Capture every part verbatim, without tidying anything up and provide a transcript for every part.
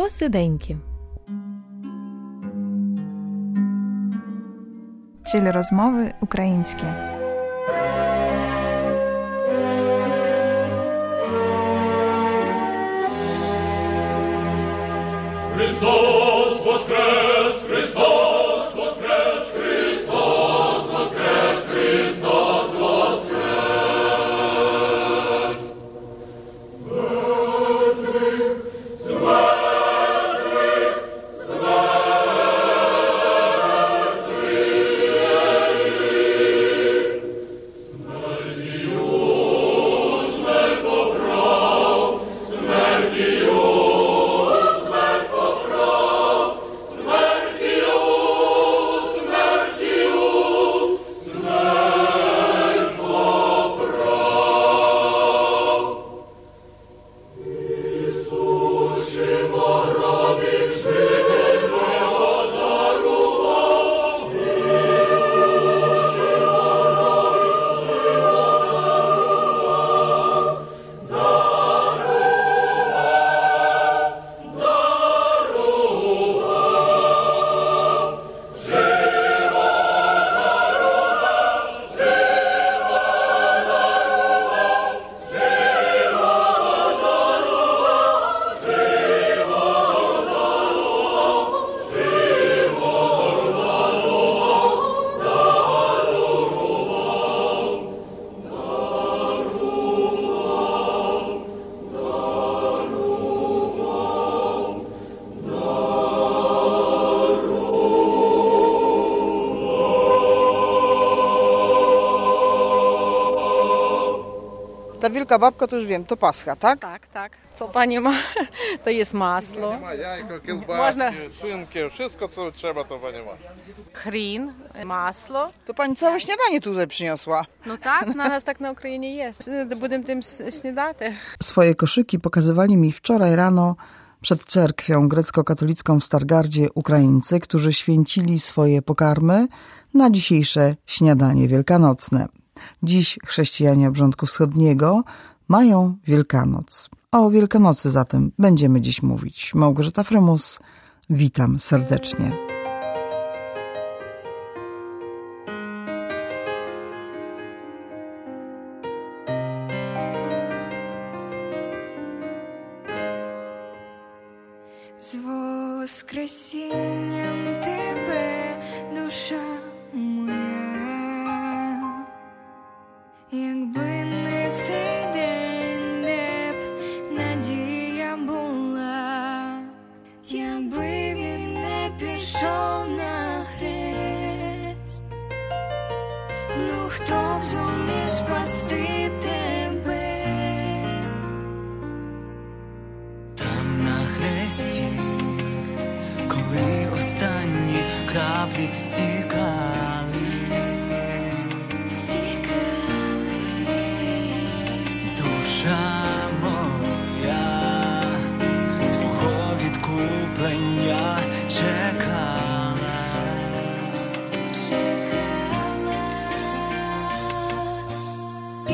Посиденьки. Телерозмови українські. Христос воскрес! Христос воскрес! Христос воскрес! Христос воскрес! Смертних, смертних, смертних, смертію, смерть поправ, смертію. Ta wielka babka to już wiem, to Pascha, tak? Tak, tak. Co pani ma? To jest masło. Ma jajko, kiełbaski, Można- szynkę, wszystko co trzeba to pani ma. Chrін, масло. To pani całe śniadanie tutaj przyniosła. Ну так, на нас так на Україні є. Будемо тим с- снідати. Swoje koszyki pokazywali mi wczoraj rano przed cerkwią grecko-katolicką w Stargardzie Ukraińcy, którzy święcili swoje pokarmy na dzisiejsze śniadanie wielkanocne. Dziś chrześcijanie obrządku wschodniego mają Wielkanoc. O Wielkanocy zatem będziemy dziś mówić. Małgorzata Frymus, witam serdecznie. З воскресінням тебе, душа моя, якби не цей день, де б надія була, якби він не пішов на хрест, ну хто б зумів спасти тебе? Там на хресті, коли останні краплі стікали, Стікали. душа моя свого відкуплення чекала. Чекала. І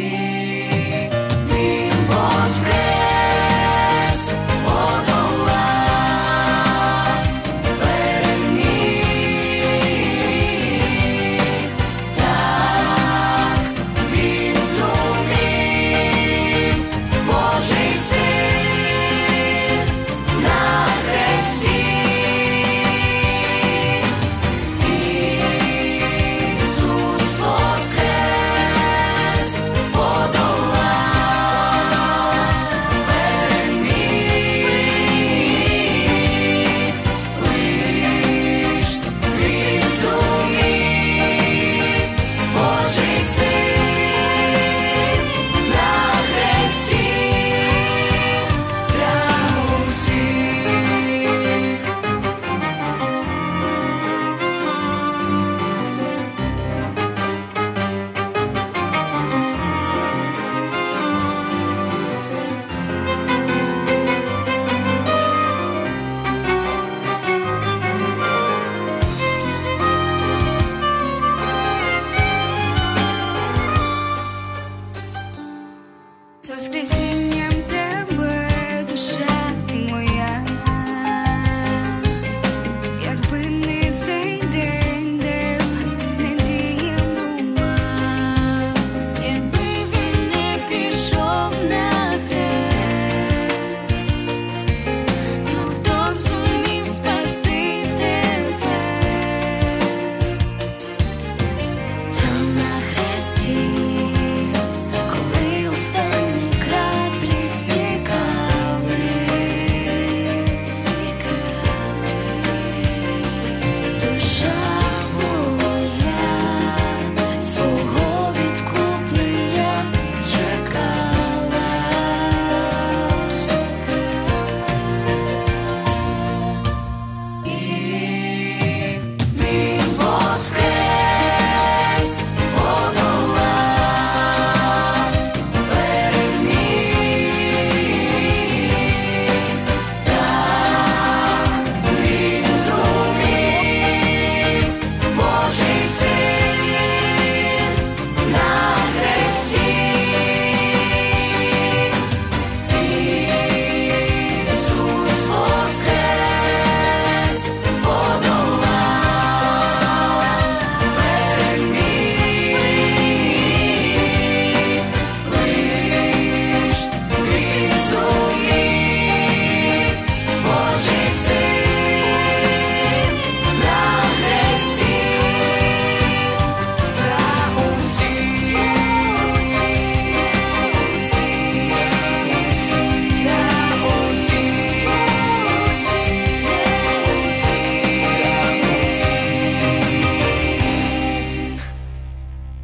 він воскрес, подолав, переміг.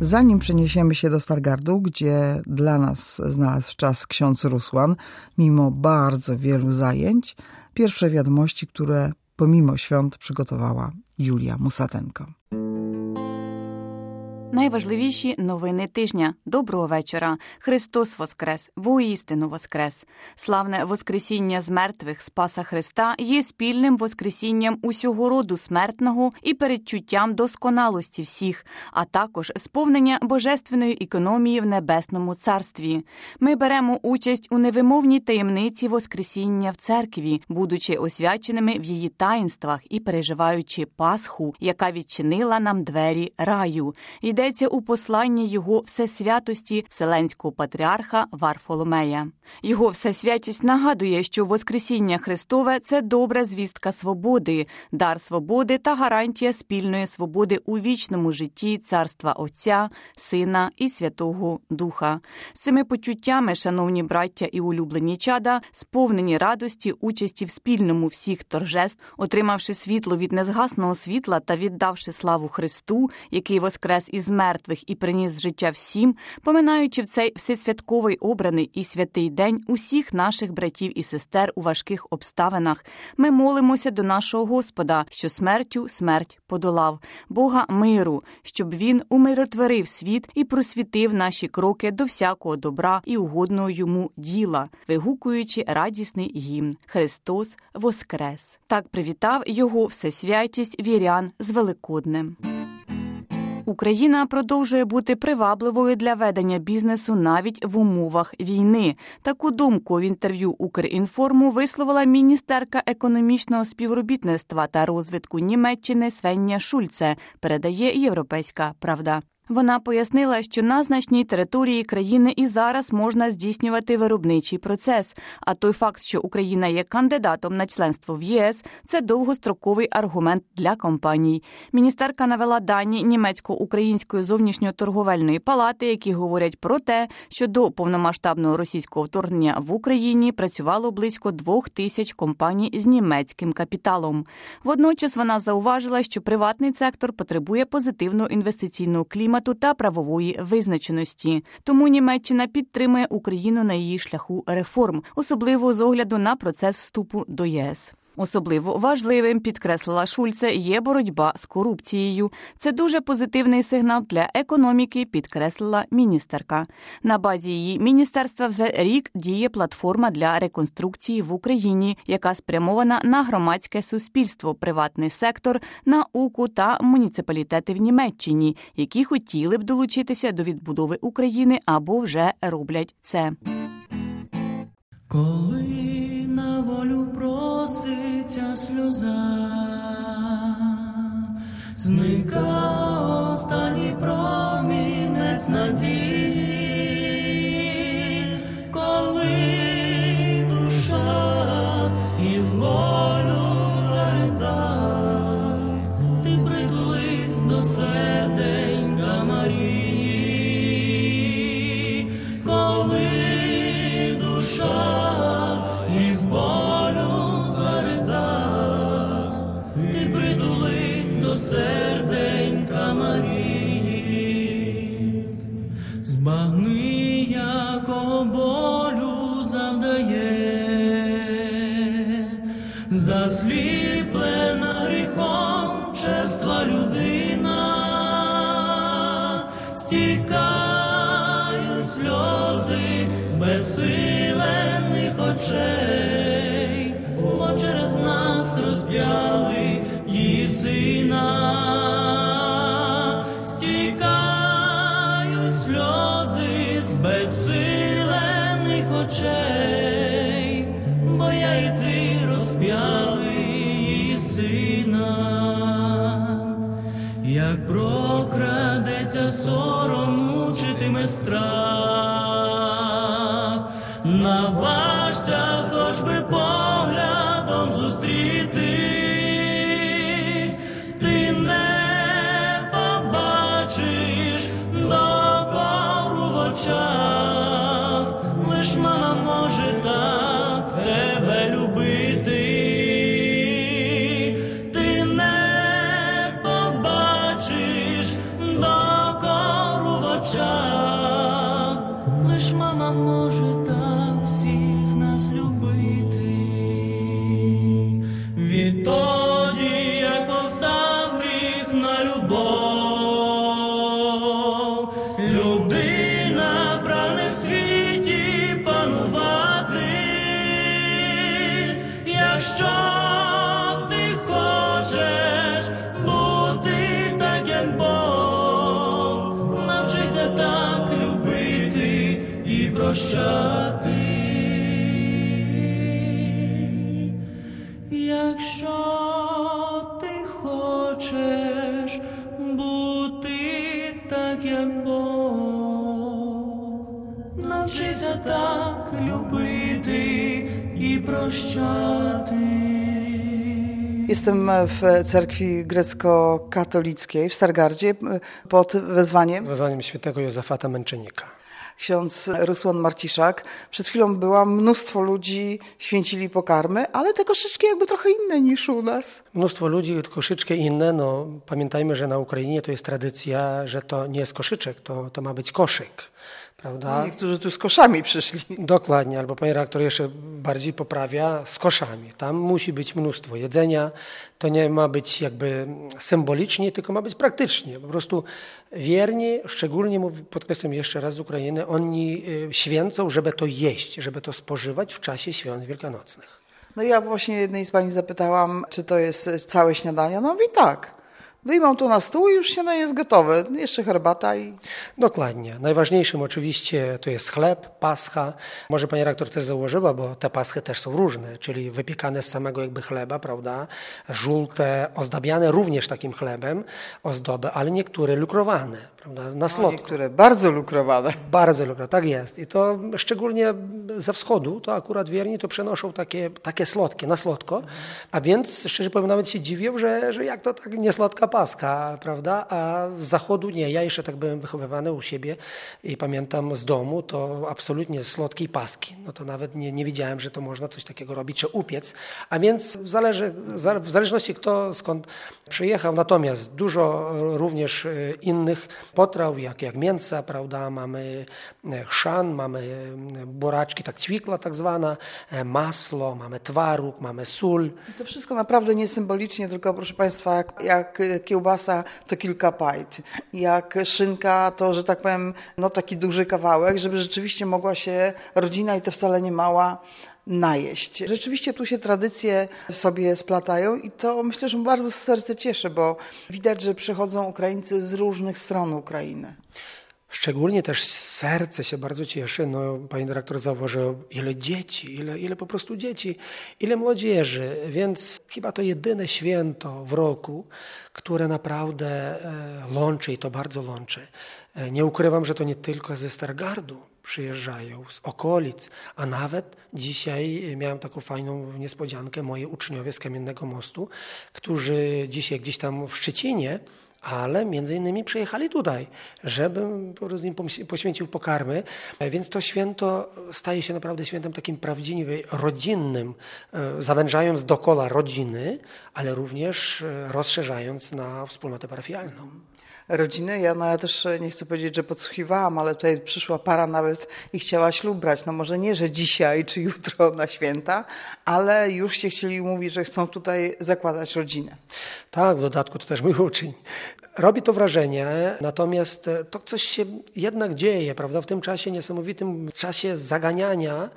Zanim przeniesiemy się do Stargardu, gdzie dla nas znalazł czas ksiądz Rusłan, mimo bardzo wielu zajęć, pierwsze wiadomości, które pomimo świąt przygotowała Julia Musatenko. Найважливіші новини тижня. Доброго вечора. Христос воскрес, воістину воскрес. Славне воскресіння з мертвих Спаса Христа є спільним воскресінням усього роду смертного і передчуттям досконалості всіх, а також сповнення божественної економії в Небесному Царстві. Ми беремо участь у невимовній таємниці воскресіння в церкві, будучи освяченими в її таїнствах і переживаючи Пасху, яка відчинила нам двері раю. Йдеться у посланні його всесвятості Вселенського патріарха Варфоломея. Його всесвятість нагадує, що Воскресіння Христове – це добра звістка свободи, дар свободи та гарантія спільної свободи у вічному житті Царства Отця, Сина і Святого Духа. З цими почуттями, шановні браття і улюблені чада, сповнені радості участі в спільному всіх торжеств, отримавши світло від незгасного світла та віддавши славу Христу, який воскрес із мертвих і приніс життя всім, поминаючи в цей всесвятковий обраний і святий день усіх наших братів і сестер у важких обставинах, ми молимося до нашого Господа, що смертю смерть подолав, Бога миру, щоб Він умиротворив світ і просвітив наші кроки до всякого добра і угодного йому діла, вигукуючи радісний гімн «Христос воскрес». Так привітав його всесвятість вірян з Великоднем. Україна продовжує бути привабливою для ведення бізнесу навіть в умовах війни. Таку думку в інтерв'ю «Укрінформу» висловила міністерка економічного співробітництва та розвитку Німеччини Свення Шульце, передає «Європейська правда». Вона пояснила, що на значній території країни і зараз можна здійснювати виробничий процес, а той факт, що Україна є кандидатом на членство в ЄС – це довгостроковий аргумент для компаній. Міністерка навела дані Німецько-Української зовнішньоторговельної палати, які говорять про те, що до повномасштабного російського вторгнення в Україні працювало близько двох тисяч компаній з німецьким капіталом. Водночас вона зауважила, що приватний сектор потребує позитивного інвестиційного клімату та правової визначеності. Тому Німеччина підтримує Україну на її шляху реформ, особливо з огляду на процес вступу до ЄС. Особливо важливим, підкреслила Шульце, є боротьба з корупцією. Це дуже позитивний сигнал для економіки, підкреслила міністерка. На базі її міністерства вже рік діє платформа для реконструкції в Україні, яка спрямована на громадське суспільство, приватний сектор, науку та муніципалітети в Німеччині, які хотіли б долучитися до відбудови України або вже роблять це. Коли на волю проситься сльоза, зника останній промінець надії, коли душа із болю зарида, ти притулись до серденька Марії, коли душа із болю зарида, ти притулись до серденька Марії. Збагни, якого болю завдає, засліплена гріхом черства людина, стікають сльози з безсилених очей, бо через нас розп'яли її сина. Стікають сльози з безсилених очей, бо я і ти розп'яли її сина. Як прокрадеться сором, мучитиме страх, наважся хоч би поглядом зустрітись, ти не побачиш докору в очах, лиш мама може так тебе любити. Ти не побачиш докору в прощати. Якщо ти хочеш бути так, як Бог, навчися так любити і прощати. Jestem w cerkwi grecko-katolickiej w Stargardzie pod wezwaniem wezwaniem świętego Józefata Męczennika. Ksiądz Rusłan Marciszak. Przed chwilą była mnóstwo ludzi, święcili pokarmy, ale te koszyczki jakby trochę inne niż u nas. Mnóstwo ludzi, troszeczkę inne. No, pamiętajmy, że na Ukrainie to jest tradycja, że to nie jest koszyczek, to, to ma być koszyk. Prawda? No, niektórzy tu z koszami przyszli. Dokładnie, albo pani redaktor jeszcze bardziej poprawia, z koszami. Tam musi być mnóstwo jedzenia, to nie ma być jakby symbolicznie, tylko ma być praktycznie. Po prostu wierni, szczególnie podkreślam jeszcze raz z Ukrainy, oni święcą, żeby to jeść, żeby to spożywać w czasie świąt wielkanocnych. No ja właśnie jednej z pani zapytałam, czy to jest całe śniadanie. No mówi tak. Wyjmą to na stół i już śniadanie jest gotowe. Jeszcze herbata i... Dokładnie. Najważniejszym oczywiście to jest chleb, pascha. Może pani redaktor też zauważyła, bo te paschy też są różne, czyli wypiekane z samego jakby chleba, prawda? Żółte, ozdabiane również takim chlebem, ozdoby, ale niektóre lukrowane, prawda? Na słodko. Niektóre bardzo lukrowane. Bardzo lukrowane, tak jest. I to szczególnie ze wschodu, to akurat wierni to przenoszą takie, takie słodkie, na słodko. A więc szczerze powiem, nawet się dziwię, że, że jak to tak nie słodka paska, prawda? A z zachodu nie. Ja jeszcze tak byłem wychowywany u siebie i pamiętam z domu, to absolutnie słodkiej paski. No to nawet nie, nie wiedziałem, że to można coś takiego robić, czy upiec. A więc zależy, w zależności kto skąd przyjechał. Natomiast dużo również innych potraw, jak, jak mięsa, prawda? Mamy chrzan, mamy buraczki, tak ćwikła tak zwana, masło, mamy twaróg, mamy sól. I to wszystko naprawdę nie symbolicznie, tylko proszę Państwa, jak, jak kiełbasa to kilka pajt, jak szynka to, że tak powiem, no taki duży kawałek, żeby rzeczywiście mogła się rodzina i to wcale nie mała najeść. Rzeczywiście tu się tradycje sobie splatają i to myślę, że bardzo serce cieszy, bo widać, że przychodzą Ukraińcy z różnych stron Ukrainy. Szczególnie też serce się bardzo cieszy. No, pani dyrektor zauważył, ile dzieci, ile, ile po prostu dzieci, ile młodzieży, więc chyba to jedyne święto w roku, które naprawdę łączy i to bardzo łączy. Nie ukrywam, że to nie tylko ze Stargardu przyjeżdżają, z okolic, a nawet dzisiaj miałem taką fajną niespodziankę, moi uczniowie z Kamiennego Mostu, którzy dzisiaj gdzieś tam w Szczecinie, ale między innymi przyjechali tutaj, żebym po prostu im poświęcił pokarmy. Więc to święto staje się naprawdę świętem takim prawdziwie rodzinnym, zawężając dookoła rodziny, ale również rozszerzając na wspólnotę parafialną. Rodziny. Ja, no, ja też nie chcę powiedzieć, że podsłuchiwałam, ale tutaj przyszła para nawet i chciała ślub brać. No może nie, że dzisiaj czy jutro na święta, ale już się chcieli mówić, że chcą tutaj zakładać rodzinę. Tak, w dodatku to też mój uczeń. Robi to wrażenie, natomiast to coś się jednak dzieje, prawda? W tym czasie, niesamowitym czasie zaganiania,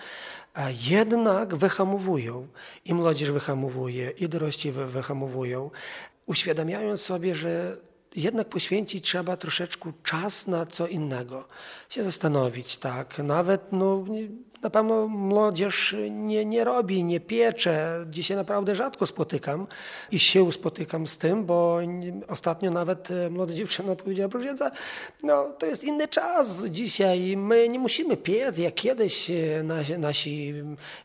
jednak wyhamowują. I młodzież wyhamowuje, i dorośli wyhamowują, uświadamiając sobie, że jednak poświęcić trzeba troszeczkę czas na co innego. Się zastanowić, tak. Nawet no, na pewno młodzież nie, nie robi, nie piecze. Dzisiaj naprawdę rzadko spotykam i się spotykam z tym, bo ostatnio nawet młoda dziewczyna powiedziała, proszę księdza, no to jest inny czas dzisiaj. My nie musimy piec, jak kiedyś nasi, nasi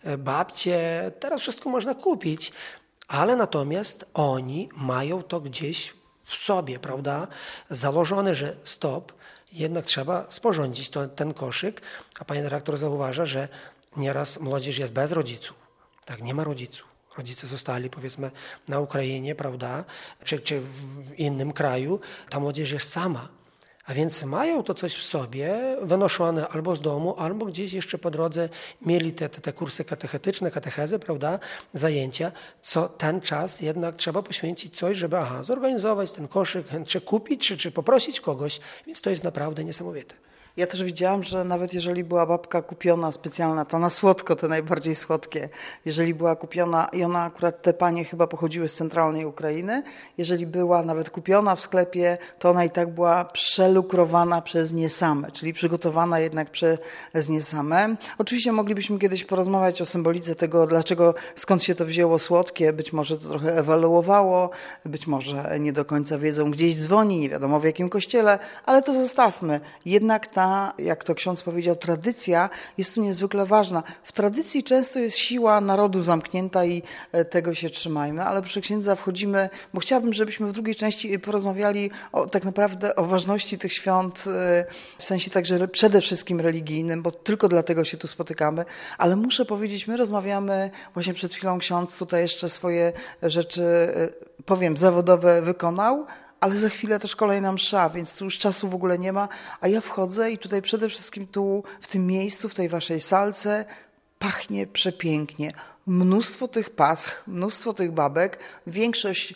babcie. Teraz wszystko można kupić. Ale natomiast oni mają to gdzieś w sobie, prawda, założone, że stop, jednak trzeba sporządzić to, ten koszyk, a pani dyrektor zauważa, że nieraz młodzież jest bez rodziców, tak, nie ma rodziców. Rodzice zostali, powiedzmy, na Ukrainie, prawda, czy, czy w innym kraju, ta młodzież jest sama. A więc mają to coś w sobie, wynoszone albo z domu, albo gdzieś jeszcze po drodze mieli te, te, te kursy katechetyczne, katechezy, prawda, zajęcia, co ten czas jednak trzeba poświęcić coś, żeby aha, zorganizować ten koszyk, czy kupić, czy, czy poprosić kogoś, więc to jest naprawdę niesamowite. Ja też widziałam, że nawet jeżeli była babka kupiona specjalna, ta na słodko, te najbardziej słodkie, jeżeli była kupiona, i ona akurat te panie chyba pochodziły z centralnej Ukrainy, jeżeli była nawet kupiona w sklepie, to ona i tak była przelukrowana przez nie same, czyli przygotowana jednak przez nie same. Oczywiście moglibyśmy kiedyś porozmawiać o symbolice tego, dlaczego, skąd się to wzięło słodkie, być może to trochę ewoluowało, być może nie do końca wiedzą, gdzieś dzwoni, nie wiadomo w jakim kościele, ale to zostawmy. Jednak ta, jak to ksiądz powiedział, tradycja jest tu niezwykle ważna. W tradycji często jest siła narodu zamknięta i tego się trzymajmy, ale przy księdza wchodzimy, bo chciałabym, żebyśmy w drugiej części porozmawiali o, tak naprawdę o ważności tych świąt, w sensie także przede wszystkim religijnym, bo tylko dlatego się tu spotykamy, ale muszę powiedzieć, my rozmawiamy, właśnie przed chwilą ksiądz tutaj jeszcze swoje rzeczy, powiem, zawodowe wykonał, ale za chwilę też kolejna msza, więc tu już czasu w ogóle nie ma, a ja wchodzę i tutaj przede wszystkim tu, w tym miejscu, w tej waszej salce pachnie przepięknie. Mnóstwo tych pasch, mnóstwo tych babek, większość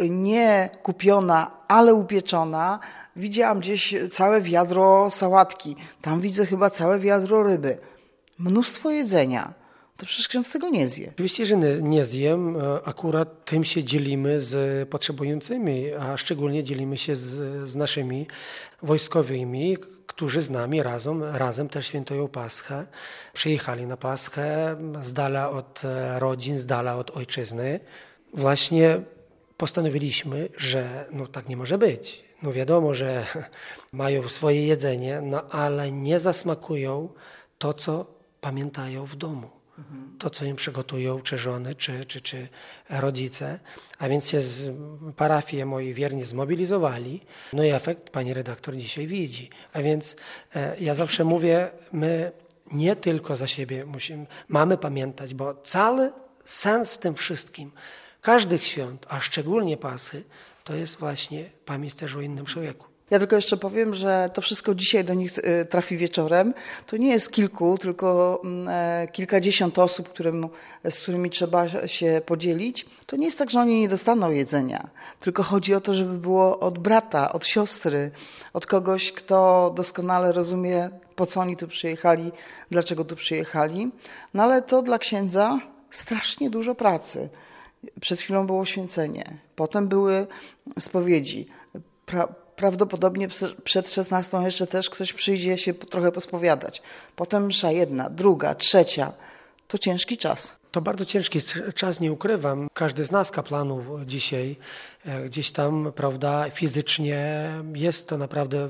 nie kupiona, ale upieczona. Widziałam gdzieś całe wiadro sałatki, tam widzę chyba całe wiadro ryby. Mnóstwo jedzenia. To przecież ksiądz tego nie zje. Oczywiście, że nie, nie zjem. Akurat tym się dzielimy z potrzebującymi, a szczególnie dzielimy się z, z naszymi wojskowymi, którzy z nami razem, razem też świętują Paschę. Przyjechali na Paschę z dala od rodzin, z dala od ojczyzny. Właśnie postanowiliśmy, że no tak nie może być. No wiadomo, że mają swoje jedzenie, no ale nie zasmakują to, co pamiętają w domu. To, co im przygotują, czy żony, czy, czy, czy rodzice. A więc się z parafie moi wiernie zmobilizowali. No i efekt pani redaktor dzisiaj widzi. A więc e, ja zawsze mówię, my nie tylko za siebie musimy, mamy pamiętać, bo cały sens w tym wszystkim, każdych świąt, a szczególnie Paschy, to jest właśnie pamięć też o innym człowieku. Ja tylko jeszcze powiem, że to wszystko dzisiaj do nich trafi wieczorem. To nie jest kilku, tylko kilkadziesiąt osób, którym, z którymi trzeba się podzielić. To nie jest tak, że oni nie dostaną jedzenia, tylko chodzi o to, żeby było od brata, od siostry, od kogoś, kto doskonale rozumie, po co oni tu przyjechali, dlaczego tu przyjechali. No ale to dla księdza strasznie dużo pracy. Przed chwilą było święcenie, potem były spowiedzi. Pra- Prawdopodobnie przed szesnastą jeszcze też ktoś przyjdzie się trochę pospowiadać. Potem msza jedna, druga, trzecia. To ciężki czas. To bardzo ciężki czas, nie ukrywam. Każdy z nas, kaplanów dzisiaj, gdzieś tam, prawda, fizycznie jest to naprawdę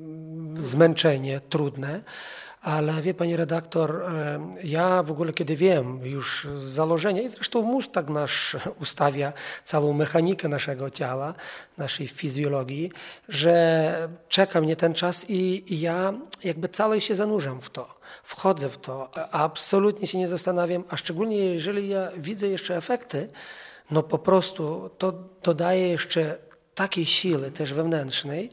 zmęczenie, trudne. Ale wie pani redaktor, ja w ogóle kiedy wiem już z założenia, i zresztą mózg tak nasz ustawia całą mechanikę naszego ciała, naszej fizjologii, że czeka mnie ten czas i, i ja jakby cały się zanurzam w to, wchodzę w to, absolutnie się nie zastanawiam, a szczególnie jeżeli ja widzę jeszcze efekty, no po prostu to dodaje jeszcze takiej siły też wewnętrznej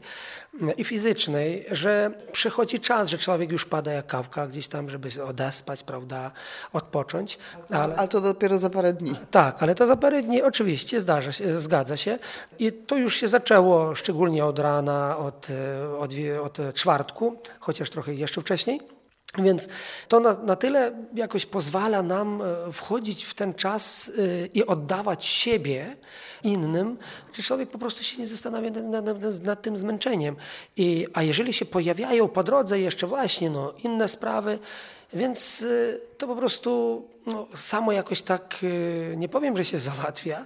i fizycznej, że przychodzi czas, że człowiek już pada jak kawka gdzieś tam, żeby odespać, prawda, odpocząć. Ale, ale to dopiero za parę dni. Tak, ale to za parę dni oczywiście zdarza się, zgadza się. I to już się zaczęło szczególnie od rana, od, od, od czwartku, chociaż trochę jeszcze wcześniej. Więc to na, na tyle jakoś pozwala nam wchodzić w ten czas i oddawać siebie innym, że człowiek po prostu się nie zastanawia nad, nad, nad tym zmęczeniem. I, a jeżeli się pojawiają po drodze jeszcze właśnie no, inne sprawy, więc to po prostu no, samo jakoś tak, nie powiem, że się załatwia,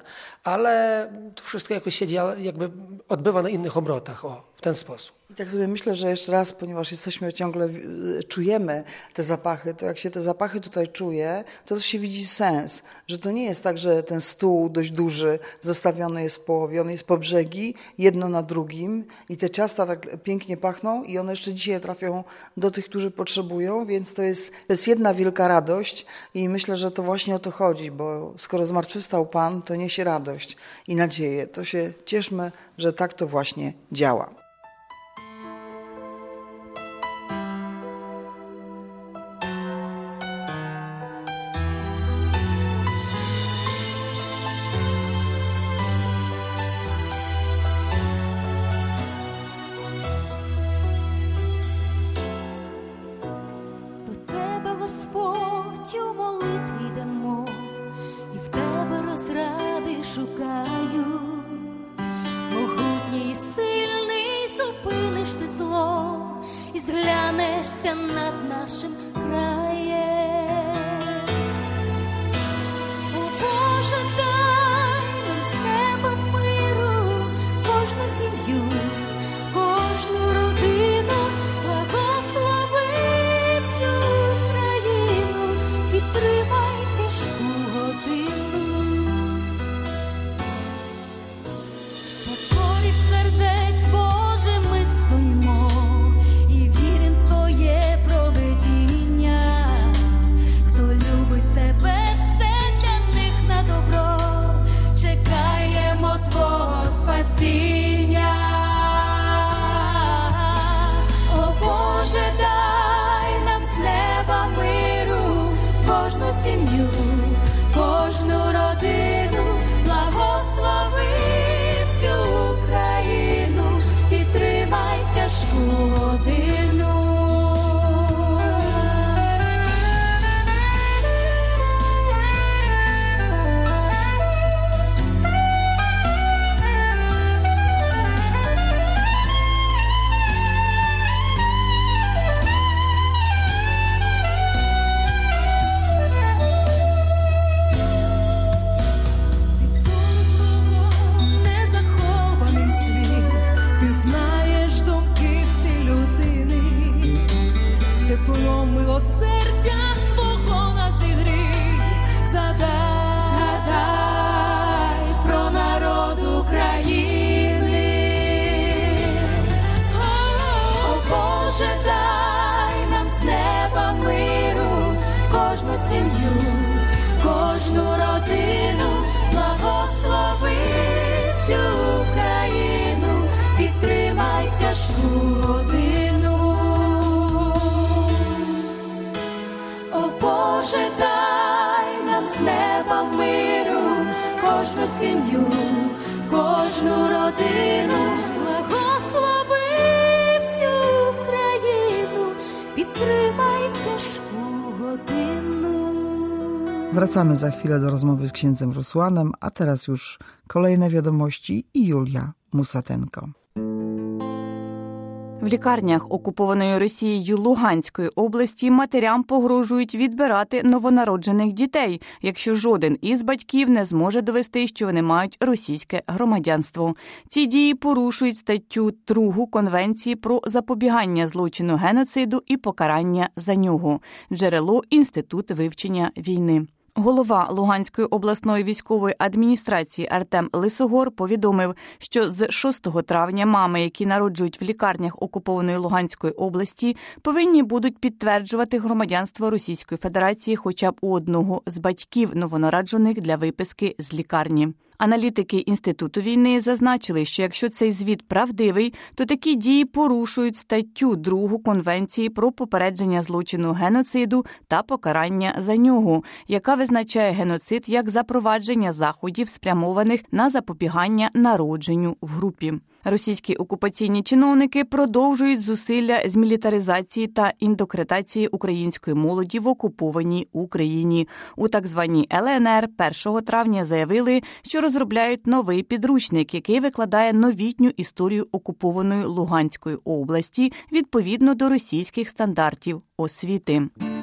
ale to wszystko jakoś się jakby odbywa na innych obrotach, o, w ten sposób. I tak sobie myślę, że jeszcze raz, ponieważ jesteśmy ciągle, czujemy te zapachy, to jak się te zapachy tutaj czuje, to też się widzi sens, że to nie jest tak, że ten stół dość duży, zastawiony jest w połowie, on jest po brzegi, jedno na drugim i te ciasta tak pięknie pachną i one jeszcze dzisiaj trafią do tych, którzy potrzebują, więc to jest, to jest jedna wielka radość i myślę, że to właśnie o to chodzi, bo skoro zmartwychwstał Pan, to niesie radość i nadzieję. To się cieszmy, że tak to właśnie działa. буде зло, і зглянешся над нашим краєм. О Боже, дай нам з неба миру, в кожну сім'ю, в кожну родину, благослови всю країну, підтримай в тяжку годину. В покорі сердець, Боже, ми стоїмо і вірим в Твоє провидіння. Хто любить Тебе, все для них на добро, чекаємо Твого спасіння. О Боже, дай нам з неба миру, кожну сім'ю, кожну родину, благослови всю Україну, підтримай в тяжку годину. Незахований світ, ти знаєш думки всі людини, тепло милосердя свого нас зігрій. Задай, задай про народ України. О Боже, дай нам з неба миру, кожну сім'ю, кожну родину, благослови всю Україну, підтримай в тяжку годину. О Боже, дай нам з неба миру, кожну сім'ю, кожну родину, благослови всю Україну, підтримай в тяжку годину. Wracamy za chwilę do rozmowy z księdzem Rusłanem, a teraz już kolejne wiadomości i Julia Musatenko. В лікарнях окупованої Росією Луганської області матерям погрожують відбирати новонароджених дітей, якщо жоден із батьків не зможе довести, що вони мають російське громадянство. Ці дії порушують статтю другу Конвенції про запобігання злочину геноциду і покарання за нього. Джерело – Інститут вивчення війни. Голова Луганської обласної військової адміністрації Артем Лисогор повідомив, що з шостого травня мами, які народжують в лікарнях окупованої Луганської області, повинні будуть підтверджувати громадянство Російської Федерації хоча б у одного з батьків новонароджених для виписки з лікарні. Аналітики Інституту війни зазначили, що якщо цей звіт правдивий, то такі дії порушують статтю другу Конвенції про попередження злочину геноциду та покарання за нього, яка визначає геноцид як запровадження заходів, спрямованих на запобігання народженню в групі. Російські окупаційні чиновники продовжують зусилля з мілітаризації та індокритації української молоді в окупованій Україні. У так званій Л Н Р першого травня заявили, що розробляють новий підручник, який викладає новітню історію окупованої Луганської області відповідно до російських стандартів освіти.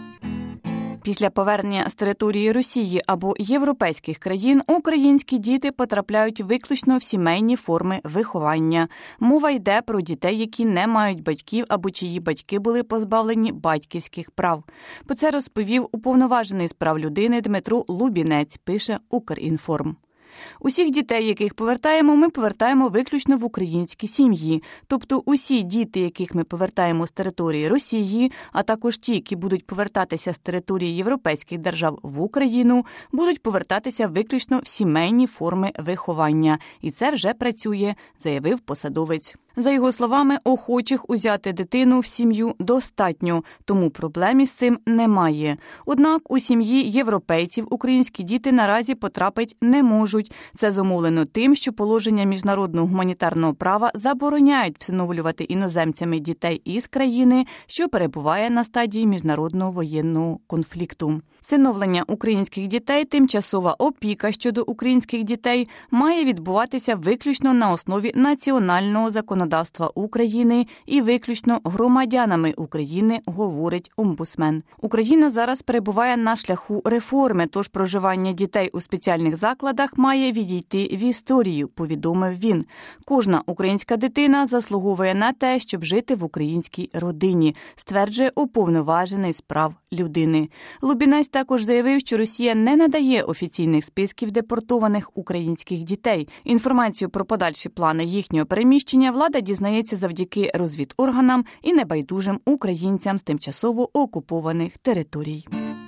Після повернення з території Росії або європейських країн українські діти потрапляють виключно в сімейні форми виховання. Мова йде про дітей, які не мають батьків або чиї батьки були позбавлені батьківських прав. Про це розповів уповноважений з прав людини Дмитро Лубінець, пише Укрінформ. Усіх дітей, яких повертаємо, ми повертаємо виключно в українські сім'ї. Тобто усі діти, яких ми повертаємо з території Росії, а також ті, які будуть повертатися з території європейських держав в Україну, будуть повертатися виключно в сімейні форми виховання. І це вже працює, заявив посадовець. За його словами, охочих узяти дитину в сім'ю достатньо, тому проблем із цим немає. Однак у сім'ї європейців українські діти наразі потрапити не можуть. Це зумовлено тим, що положення міжнародного гуманітарного права забороняють всиновлювати іноземцями дітей із країни, що перебуває на стадії міжнародного воєнного конфлікту. Всиновлення українських дітей, тимчасова опіка щодо українських дітей має відбуватися виключно на основі національного законодавства України і виключно громадянами України, говорить омбудсмен. Україна зараз перебуває на шляху реформи, тож проживання дітей у спеціальних закладах має відійти в історію, повідомив він. Кожна українська дитина заслуговує на те, щоб жити в українській родині, стверджує уповноважений з прав людини. Лубінець також заявив, що Росія не надає офіційних списків депортованих українських дітей. Інформацію про подальші плани їхнього переміщення влада дізнається завдяки розвідорганам і небайдужим українцям з тимчасово окупованих територій.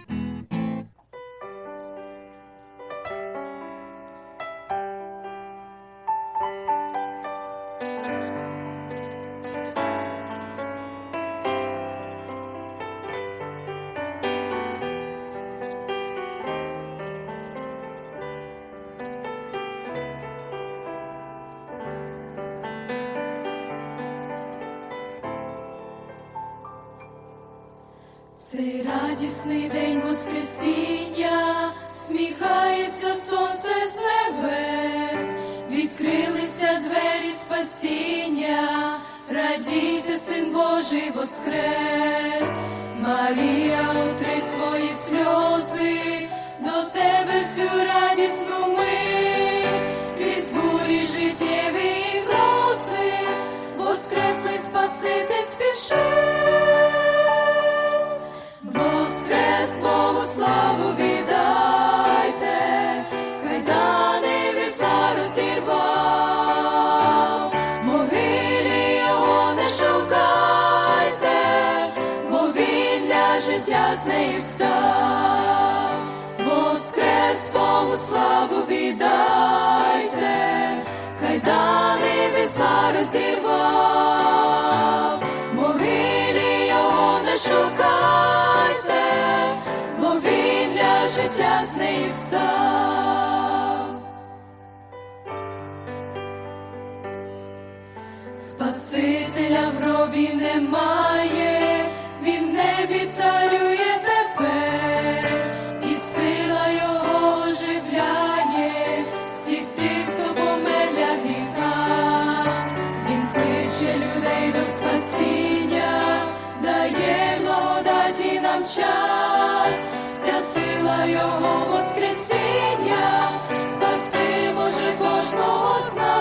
Цей радісний день Воскресіння, сміхається сонце з небес, відкрилися двері спасіння, радійте, Син Божий воскрес. Марія, утри свої сльози, до тебе в цю радісну мить, крізь бурі життєві і грози, воскреслий Спаситель спішить. Воскрес, Богу славу віддайте, кайдани від зла розірвав, могилі його не шукайте, бо він для життя з неї встав. Воскрес, Богу славу віддайте, кайдани від зла розірвав, могилі його не шукайте, бо він для життя з неї встав. Спасителя в гробі немає, він в небі царює тепер, і сила його оживляє всіх тих, хто помер для гріха. Він кличе людей до спасіння, дає благодаті нам час, ця сила його воскресіння спасти може кожного з нас.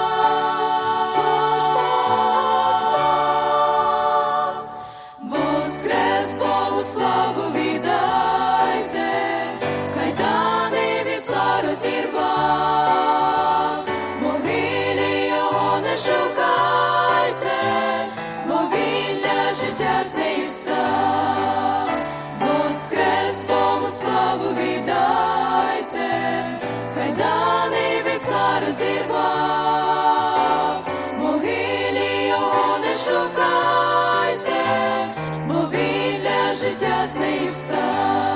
Воскрес, Богу славу віддайте, кайдани від зла розірвав, могилі його не шукайте, бо він для життя з неї встав. Воскрес, Богу славу віддайте, кайдани від зла розірвав, могилі його не шукайте, бо він для життя з неї встав.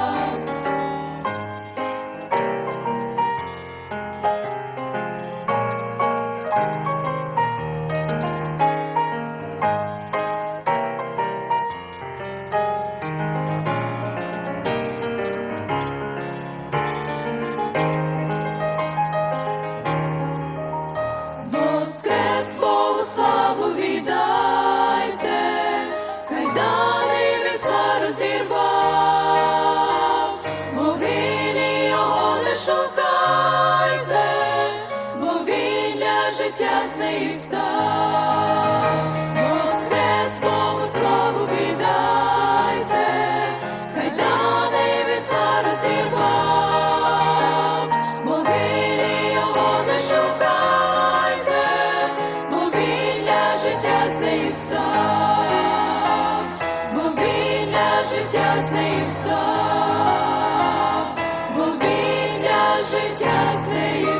Воскрес, Богу славу віддайте, кайдани від зла розірвав, могилі його не шукайте, бо він для життя з неї встав. Воскрес, Богу славу віддайте, кайдани від зла розірвав, могилі його не шукайте, бо він для життя з неї встав, бо він для життя з неї встав, бо він для життя з неї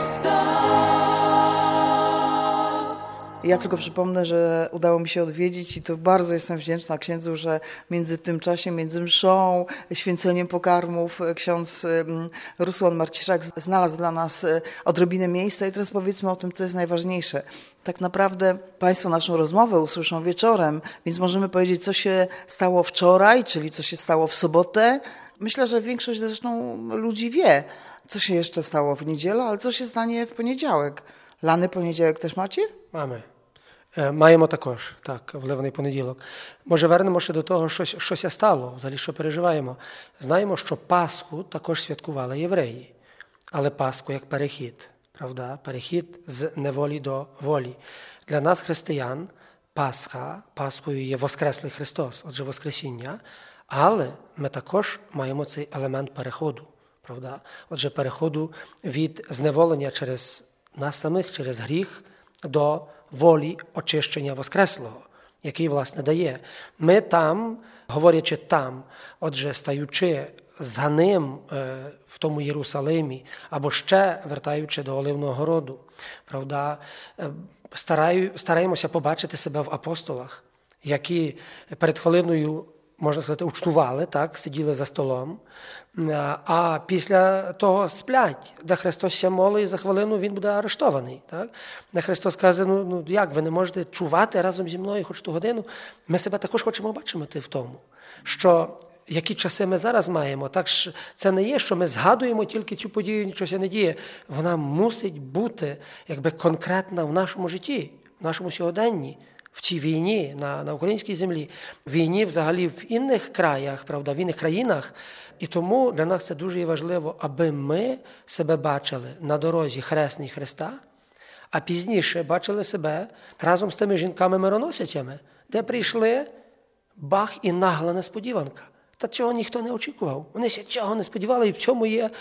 wstał. Ja tylko przypomnę, że udało mi się odwiedzić i to bardzo jestem wdzięczna księdzu, że między tym czasie, między mszą, święceniem pokarmów, ksiądz Rusłan Marciszak znalazł dla nas odrobinę miejsca i teraz powiedzmy o tym, co jest najważniejsze. Tak naprawdę Państwo naszą rozmowę usłyszą wieczorem, więc możemy powiedzieć, co się stało wczoraj, czyli co się stało w sobotę, Myślę, że większość zresztą ludzi wie, co się jeszcze stało w niedzielę, ale co się stanie w poniedziałek. Lany poniedziałek też macie? Mamy. Маємо також, так, вливаний понеділок. Може, вернемося до того, що, що ся стало, взагалі, що переживаємо. Знаємо, що Пасху також святкували євреї, але Пасху як перехід, правда? Перехід з неволі до волі. Для нас, християн, Пасха, Пасхою є Воскреслий Христос, отже, Воскресіння, але ми також маємо цей елемент переходу, правда? Отже, переходу від зневолення через нас самих, через гріх, до волі очищення Воскреслого, який, власне, дає. Ми там, говорячи там, отже, стаючи за ним в тому Єрусалимі, або ще вертаючи до Оливного городу, правда, стараю, стараємося побачити себе в апостолах, які перед хвилиною, можна сказати, учтували, так, сиділи за столом, а після того сплять, де Христос ще молить, за хвилину він буде арештований. Так? Де Христос каже, ну, ну як, ви не можете чувати разом зі мною хоч ту годину? Ми себе також хочемо бачити в тому, що які часи ми зараз маємо, так що це не є, що ми згадуємо тільки цю подію, нічого не діє. Вона мусить бути якби конкретна в нашому житті, в нашому сьогоденні. В цій війні на, на українській землі, в війні взагалі в інших краях, правда, в інших країнах. І тому для нас це дуже важливо, аби ми себе бачили на дорозі хресній Христа, а пізніше бачили себе разом з тими жінками-мироносицями, де прийшли бах і нагла несподіванка. Та цього ніхто не очікував. Вони ще цього не сподівали, і в цьому є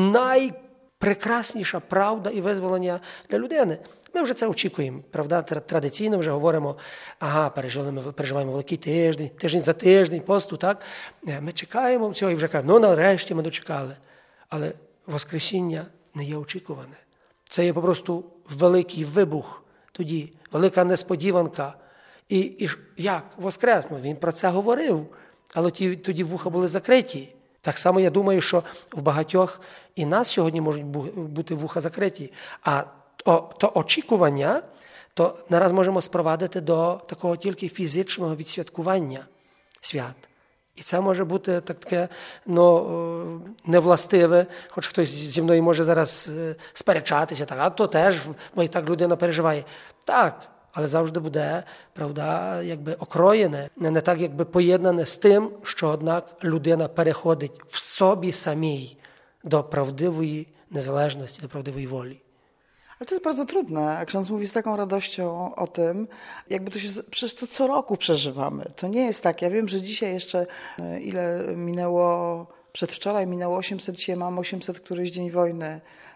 найпрекрасніша правда і визволення для людини. Ми вже це очікуємо, правда, традиційно вже говоримо, ага, пережили, ми переживаємо Великий тиждень, тиждень за тиждень, посту, так? Ми чекаємо цього і вже кажемо, ну нарешті ми дочекали. Але Воскресіння не є очікуване. Це є просто великий вибух тоді, велика несподіванка. І, і як? Воскрес, ну, він про це говорив, але ті, тоді вуха були закриті. Так само я думаю, що в багатьох і нас сьогодні можуть бути вуха закриті, а О, то очікування, то нараз можемо спровадити до такого тільки фізичного відсвяткування свят. І це може бути таке, ну, невластиве, хоч хтось зі мною може зараз сперечатися, так, а то теж, бо і так людина переживає. Так, але завжди буде, правда, якби окроєне, не так якби поєднане з тим, що, однак, людина переходить в собі самій до prawdziwej niezależności, do prawdziwej woli. Ale to jest bardzo trudne. Ksiądz mówi z taką radością o tym, jakby to się, przecież to co roku przeżywamy. To nie jest tak. Ja wiem, że dzisiaj jeszcze ile minęło, przedwczoraj minęło osiemset, dzisiaj mam osiemset któryś dzień wojny.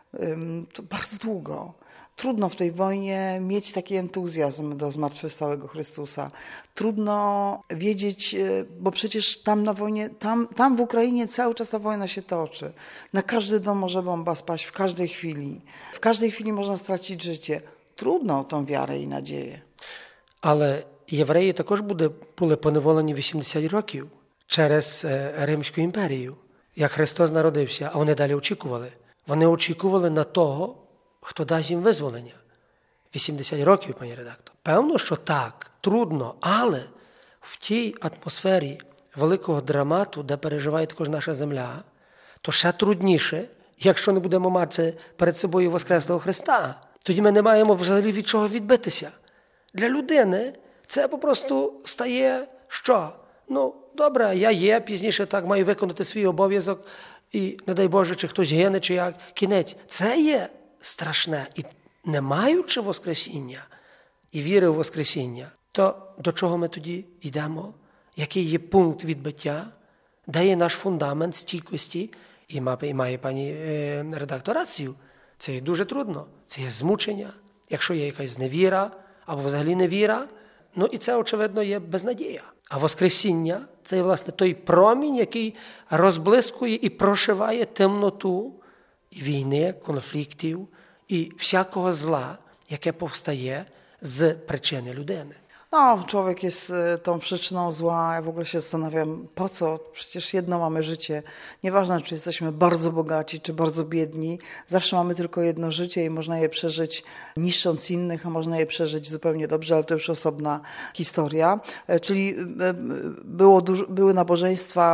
To bardzo długo. Trudno w tej wojnie mieć taki entuzjazm do zmartwychwstałego Chrystusa. Trudno wiedzieć, bo przecież tam na wojnie, tam, tam w Ukrainie cały czas ta wojna się toczy. Na każdy dom może bomba spaść w każdej chwili. W każdej chwili można stracić życie. Trudno o tą wiarę i nadzieję. Але євреї також були, були поневолені вісімдесят років через Римську імперію. Як Христос народився, а вони далі очікували. Вони очікували на того, хто дасть їм визволення. вісімдесят років, пані редактор. Певно, що так, трудно, але в тій атмосфері великого драмату, де переживає також наша земля, то ще трудніше, якщо не будемо мати перед собою Воскреслого Христа. Тоді ми не маємо взагалі від чого відбитися. Для людини це попросту стає що? Ну, добре, я є, пізніше так маю виконати свій обов'язок, і, не дай Боже, чи хтось гине, чи як, кінець. Це є страшне. І не маючи Воскресіння і віри у Воскресіння, то до чого ми тоді йдемо? Який є пункт відбиття? Де є наш фундамент стійкості? І має, і має пані е, редактор рацію. Це є дуже трудно. Це є змучення. Якщо є якась невіра, або взагалі невіра, ну і це, очевидно, є безнадія. А Воскресіння – це, власне, той промінь, який розблискує і прошиває темноту і війни, конфліктів, і всякого зла, яке повстає з причини людини. No, człowiek jest tą przyczyną zła. Ja w ogóle się zastanawiam, po co? Przecież jedno mamy życie. Nieważne, czy jesteśmy bardzo bogaci, czy bardzo biedni. Zawsze mamy tylko jedno życie i można je przeżyć niszcząc innych, a można je przeżyć zupełnie dobrze, ale to już osobna historia. Czyli było dużo, były nabożeństwa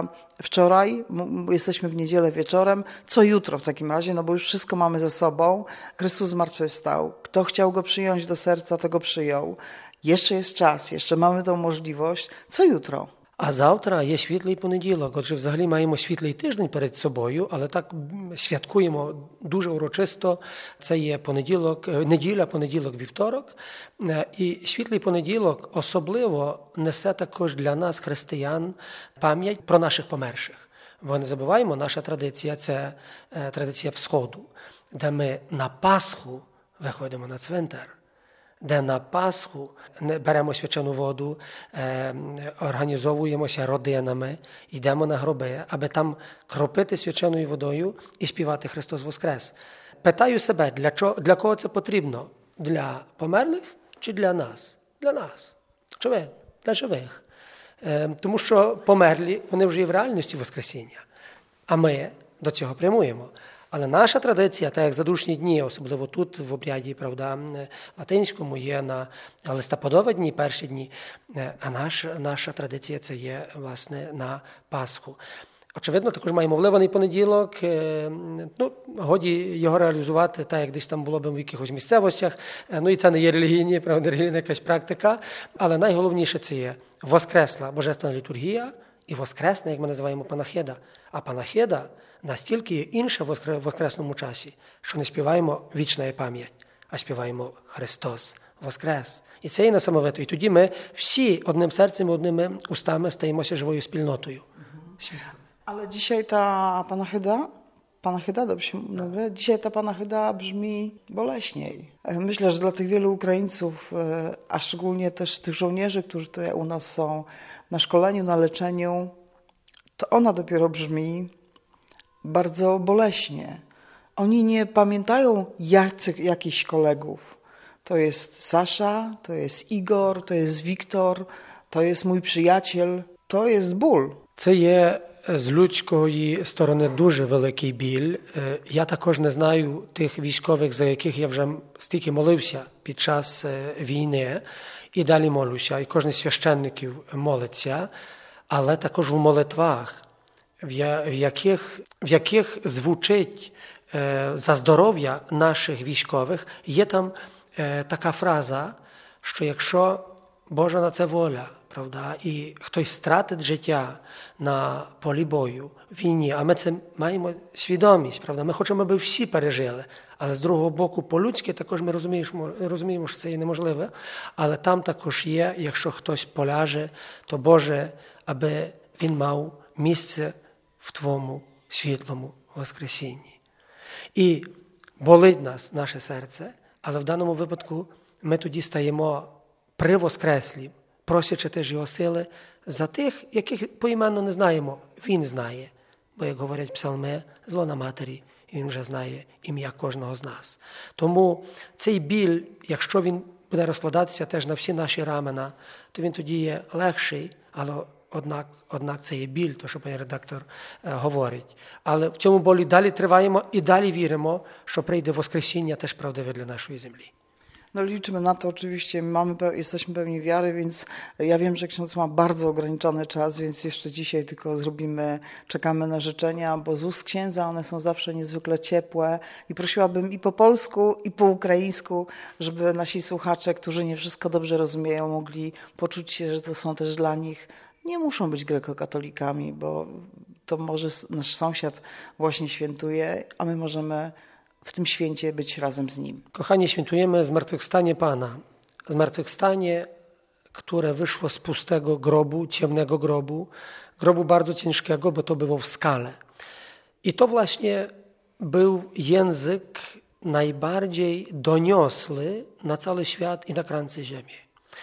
wczoraj, jesteśmy w niedzielę wieczorem, co jutro w takim razie, no bo już wszystko mamy ze sobą. Chrystus zmartwychwstał. Kto chciał Go przyjąć do serca, to Go przyjął. Jeszcze jest czas, jeszcze mamy tą możliwość. Co jutro? А завтра є світлий понеділок. Отже, взагалі маємо світлий тиждень перед собою, але так святкуємо дуже урочисто. Це є понеділок, неділя, понеділок, вівторок. І світлий понеділок особливо несе також для нас, християн, пам'ять про наших померших. Бо не забуваємо, наша традиція – це традиція Всходу, де ми на Пасху виходимо на цвинтар, де на Пасху беремо свячену воду, організовуємося родинами, йдемо на гроби, аби там кропити свяченою водою і співати «Христос Воскрес». Питаю себе, для, чого, для кого це потрібно? Для померлих чи для нас? Для нас. Очевидно, для живих. Тому що померлі, вони вже є в реальності Воскресіння, а ми до цього прямуємо. Але наша традиція, так як задушні дні, особливо тут в обряді, правда, латинському, є на листопадові дні, перші дні, а наш, наша традиція це є, власне, на Пасху. Очевидно, також маємо вливаний понеділок, ну, годі його реалізувати, так як десь там було б в якихось місцевостях, ну і це не є релігійні, правда, релігійна якась практика, але найголовніше це є воскресла Божественна літургія і воскресна, як ми називаємо, панахида. А панахида настільки є інша в воскресному часі, що не співаємо «Вічна пам'ять», а співаємо «Христос Воскрес». І це є несамовито. І тоді ми всі одним серцем, одними устами стаємося живою спільнотою. Ale dzisiaj ta panachyda, panachyda, dobrze mówię, dzisiaj ta panachyda brzmi boleśniej. Myślę, że dla tych wielu Ukraińców, a szczególnie też tych żołnierzy, którzy tutaj u nas są na szkoleniu, na leczeniu, to ona dopiero brzmi bardzo boleśnie. Oni nie pamiętają jacy, jakichś kolegów. To jest Sasza, to jest Igor, to jest Wiktor, to jest mój przyjaciel. To jest ból. Це є з людської сторони дуже великий біль. Я також не знаю тих військових, за яких я вже стільки молився під час війни, і далі молюся, і кожен з священників молиться, але також у молитвах, в яких, в яких звучить за здоров'я наших військових, є там така фраза, що якщо Божа на це воля, правда, і хтось стратить життя на полі бою, війні, а ми це маємо свідомість, правда, ми хочемо, аби всі пережили, але з другого боку, по-людськи також ми розуміємо, розуміємо, що це є неможливе, але там також є, якщо хтось поляже, то Боже, аби він мав місце в Твому світлому Воскресінні. І болить нас наше серце, але в даному випадку ми тоді стаємо при Воскреслі, просячи теж його сили за тих, яких поіменно не знаємо. Він знає, бо, як говорять псалми, зло на матері, і він вже знає ім'я кожного з нас. Тому цей біль, якщо він буде розкладатися теж на всі наші рамена, то він тоді є легший, але однак, однак це є біль, то, що пані редактор е, говорить. Але в цьому болі далі триваємо і далі віримо, що прийде Воскресіння теж правдиве для нашої землі. No liczymy na to oczywiście, mamy, jesteśmy pełni wiary, więc ja wiem, że ksiądz ma bardzo ograniczony czas, więc jeszcze dzisiaj tylko zrobimy, czekamy na życzenia, bo z ust księdza one są zawsze niezwykle ciepłe i prosiłabym i po polsku, i po ukraińsku, żeby nasi słuchacze, którzy nie wszystko dobrze rozumieją, mogli poczuć się, że to są też dla nich, nie muszą być grekokatolikami, bo to może nasz sąsiad właśnie świętuje, a my możemy w tym święcie być razem z Nim. Kochani, świętujemy zmartwychwstanie Pana. Zmartwychwstanie, które wyszło z pustego grobu, ciemnego grobu, grobu bardzo ciężkiego, bo to było w skale. I to właśnie był język najbardziej doniosły na cały świat i na krańce ziemi.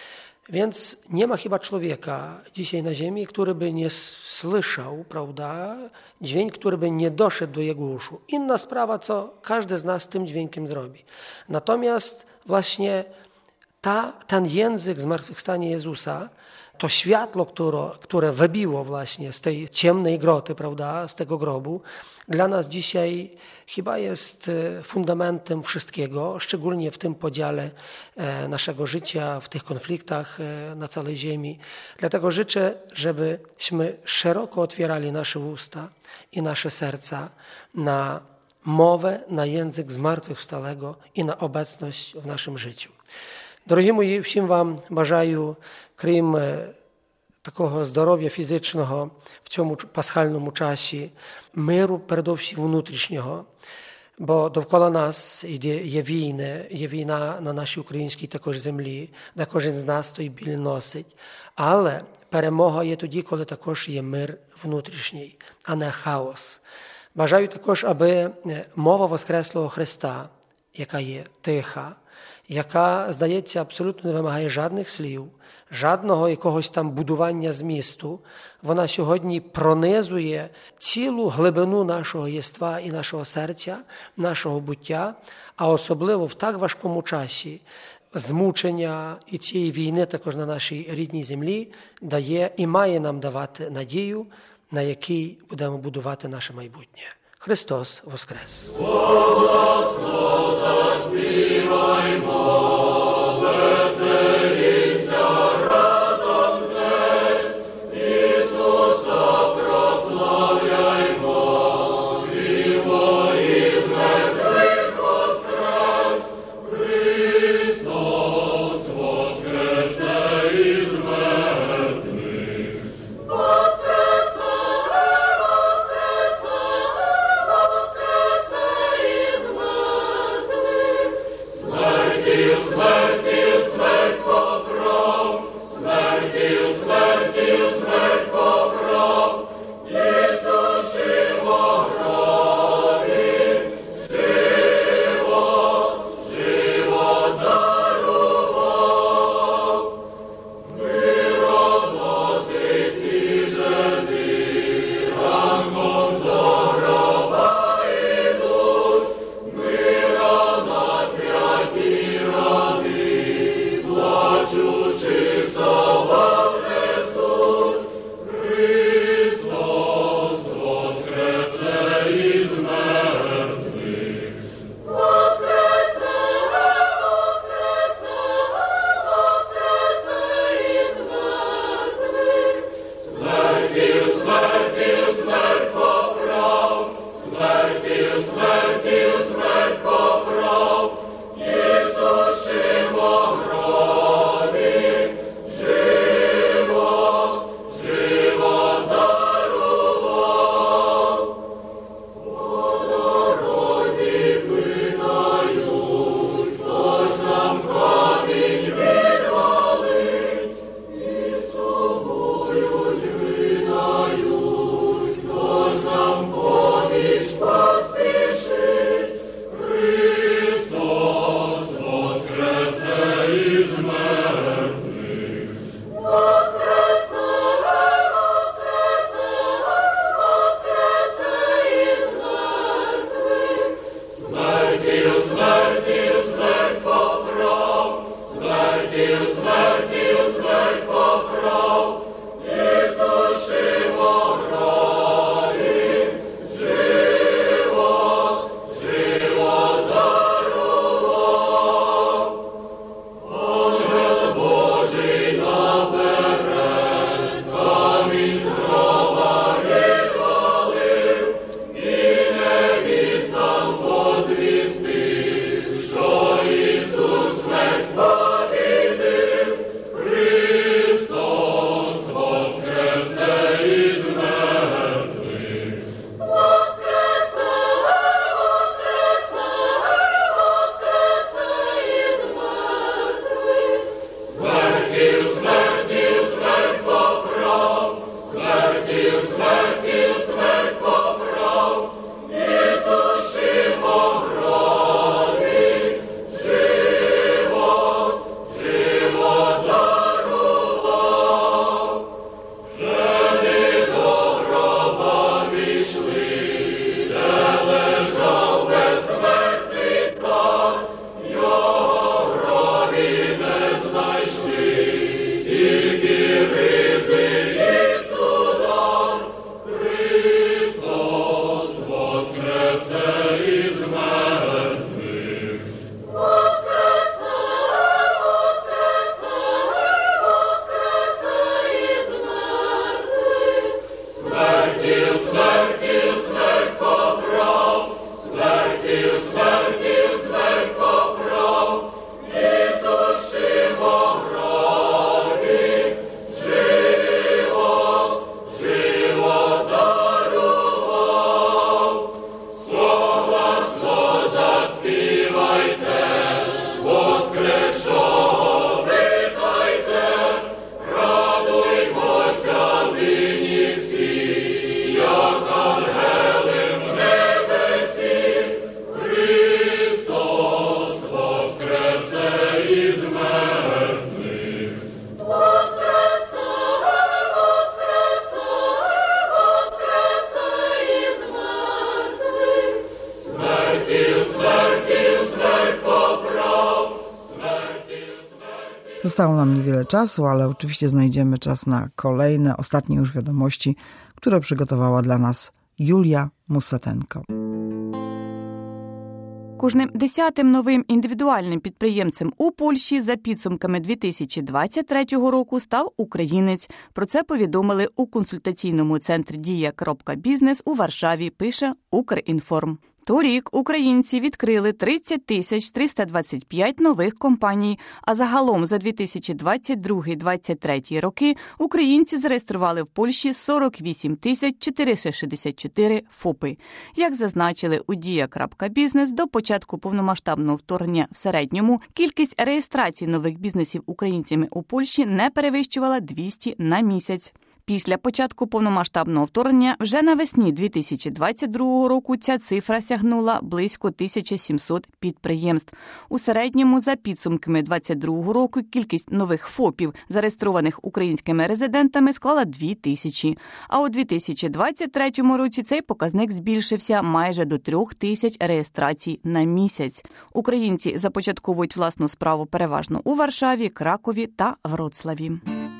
Więc nie ma chyba człowieka dzisiaj na ziemi, który by nie słyszał, prawda, dźwięk, który by nie doszedł do jego uszu. Inna sprawa, co każdy z nas z tym dźwiękiem zrobi. Natomiast właśnie ta, ten język zmartwychwstania Jezusa, to światło, które, które wybiło właśnie z tej ciemnej groty, prawda, z tego grobu, dla nas dzisiaj chyba jest fundamentem wszystkiego, szczególnie w tym podziale naszego życia, w tych konfliktach na całej ziemi. Dlatego życzę, żebyśmy szeroko otwierali nasze usta i nasze serca na mowę, na język zmartwychwstałego i na obecność w naszym życiu. Дорогі мої, всім вам бажаю, крім такого здоров'я фізичного в цьому пасхальному часі, миру, передовсім внутрішнього, бо довкола нас є війни, є війна на нашій українській також землі, де кожен з нас той біль носить. Але перемога є тоді, коли також є мир внутрішній, а не хаос. Бажаю також, аби мова Воскреслого Христа, яка є тиха, яка, здається, абсолютно не вимагає жодних слів, жодного якогось там будування змісту, вона сьогодні пронизує цілу глибину нашого єства і нашого серця, нашого буття, а особливо в так важкому часі змучення і цієї війни також на нашій рідній землі дає і має нам давати надію, на якій будемо будувати наше майбутнє. Христос Воскрес! Голосно заспіваймо, веселімся разом десь, Ісуса прославляймо, Його із мертвих воскрес, Христос воскресе із мертвих. Смертю, смерть поправ, смертю, смертю, смерть поправ, Ісус живо гробі, живо, живо дарував, мироносиці жени, ранком до гроба йдуть, мира на святі ради. Zostało nam niewiele czasu, ale oczywiście znajdziemy czas na kolejne, ostatnie już wiadomości, które przygotowała dla nas Юлія Мусатенко. Кожним десятим новим індивідуальним підприємцем у Польщі за підсумками дві тисячі двадцять третього року став українець. Про це повідомили у консультаційному центрі «Дія.Бізнес» у Варшаві, пише «Укрінформ». Торік українці відкрили тридцять тисяч триста двадцять п'ять нових компаній, а загалом за дві тисячі двадцять другий - двадцять третій роки українці зареєстрували в Польщі сорок вісім тисяч чотириста шістдесят чотири ФОПи. Як зазначили у Дія.Бізнес, до початку повномасштабного вторгнення в середньому кількість реєстрацій нових бізнесів українцями у Польщі не перевищувала двісті на місяць. Після початку повномасштабного вторгнення вже навесні дві тисячі двадцять другого року ця цифра сягнула близько тисяча сімсот підприємств. У середньому за підсумками двадцять другого року кількість нових ФОПів, зареєстрованих українськими резидентами, склала дві тисячі. А у дві тисячі двадцять третьому році цей показник збільшився майже до трьох тисяч реєстрацій на місяць. Українці започатковують власну справу переважно у Варшаві, Кракові та Вроцлаві.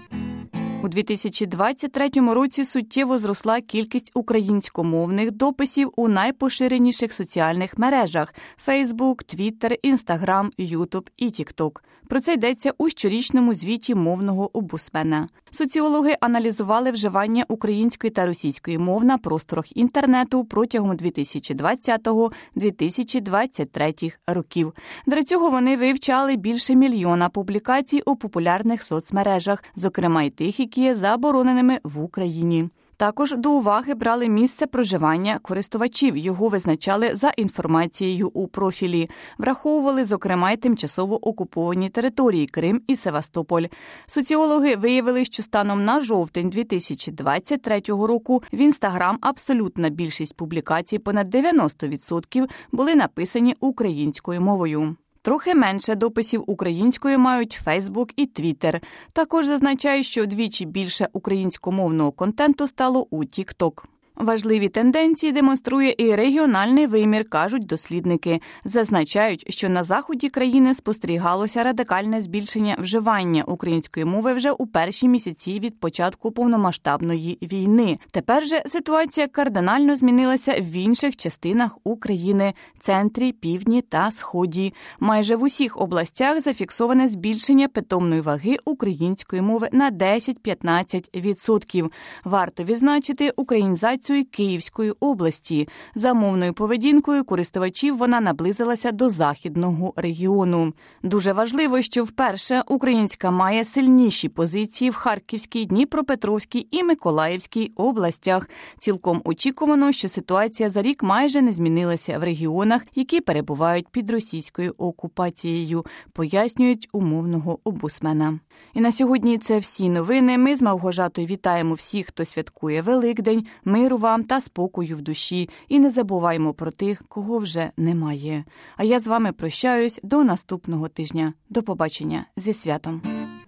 У дві тисячі двадцять третьому році суттєво зросла кількість українськомовних дописів у найпоширеніших соціальних мережах – Facebook, Twitter, Instagram, YouTube і TikTok. Про це йдеться у щорічному звіті мовного омбудсмена. Соціологи аналізували вживання української та російської мов на просторах інтернету протягом дві тисячі двадцятого - дві тисячі двадцять третього років. Для цього вони вивчали більше мільйона публікацій у популярних соцмережах, зокрема й тих, які є забороненими в Україні. Також до уваги брали місце проживання користувачів. Його визначали за інформацією у профілі. Враховували, зокрема, й тимчасово окуповані території Крим і Севастополь. Соціологи виявили, що станом на жовтень дві тисячі двадцять третього року в Інстаграм абсолютна більшість публікацій, понад дев'яносто відсотків, були написані українською мовою. Трохи менше дописів українською мають Фейсбук і Твіттер. Також зазначають, що вдвічі більше українськомовного контенту стало у Тік-Ток. Важливі тенденції демонструє і регіональний вимір, кажуть дослідники. Зазначають, що на заході країни спостерігалося радикальне збільшення вживання української мови вже у перші місяці від початку повномасштабної війни. Тепер же ситуація кардинально змінилася в інших частинах України – центрі, півдні та сході. Майже в усіх областях зафіксоване збільшення питомної ваги української мови на десять-п'ятнадцять відсотків. Варто відзначити українізацію Київської області. За мовною поведінкою користувачів вона наблизилася до західного регіону. Дуже важливо, що вперше українська має сильніші позиції в Харківській, Дніпропетровській і Миколаївській областях. Цілком очікувано, що ситуація за рік майже не змінилася в регіонах, які перебувають під російською окупацією, пояснюють у мовного омбудсмена. І на сьогодні це всі новини. Ми з Мавгожатою вітаємо всіх, хто святкує Великдень, миру вам та спокою в душі. І не забуваймо про тих, кого вже немає. А я з вами прощаюсь до наступного tydnia. Do pobaczenia. Ze światą.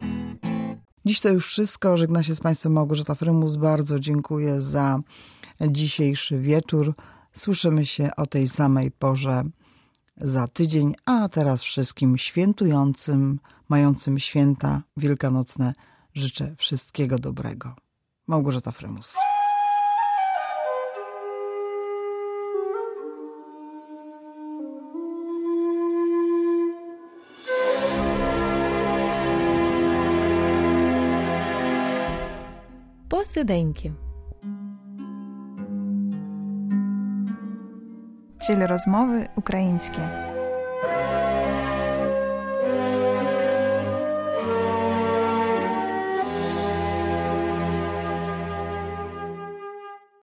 Dziś to już wszystko. Żegna się z Państwem Małgorzata Frymus. Bardzo dziękuję za dzisiejszy wieczór. Słyszymy się o tej samej porze za tydzień. A teraz wszystkim świętującym, mającym święta wielkanocne życzę wszystkiego dobrego. Małgorzata Frymus. Посиденьки. Czyli rozmowy ukraińskie.